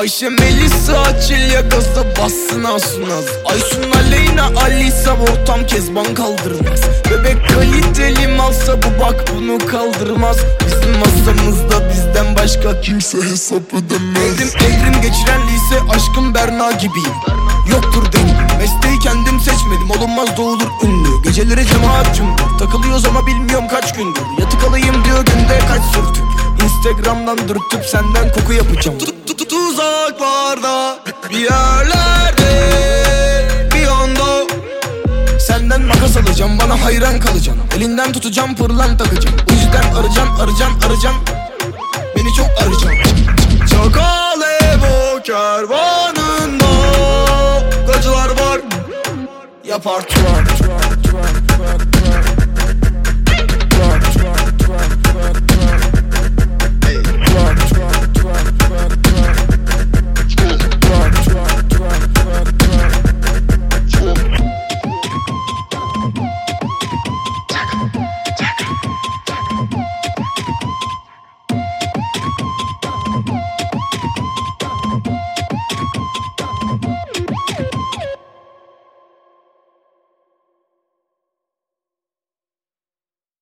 Ayşe Melisa Çilya gazda bassın Asunaz. Aysun Aleyna Alisa ortam Kezban kaldırmaz. Bebek kaliteli malsa bu bak bunu kaldırmaz. Bizim masamızda bizden başka kimse hesap ödemez. Evrim geçiren lise aşkım Berna gibiyim. Yoktur dengim, mesleği kendim seçmedim, olunmaz doğulur ünlü. Geceleri cemaat cümbür, takılıyoruz ama bilmiyorum kaç gündür. Yatık alayım diyor günde kaç sürtük. Instagram'dan dürtüp senden koku yapacağım. Tuzaklarda bir yerlerde bir anda senden makas alacağım, bana hayran kalacaksın. Elinden tutacağım, pırlan takacağım. O yüzden aracan beni çok arayacaksın. Çok alev o kervanında gacılar var. Yapar twerk.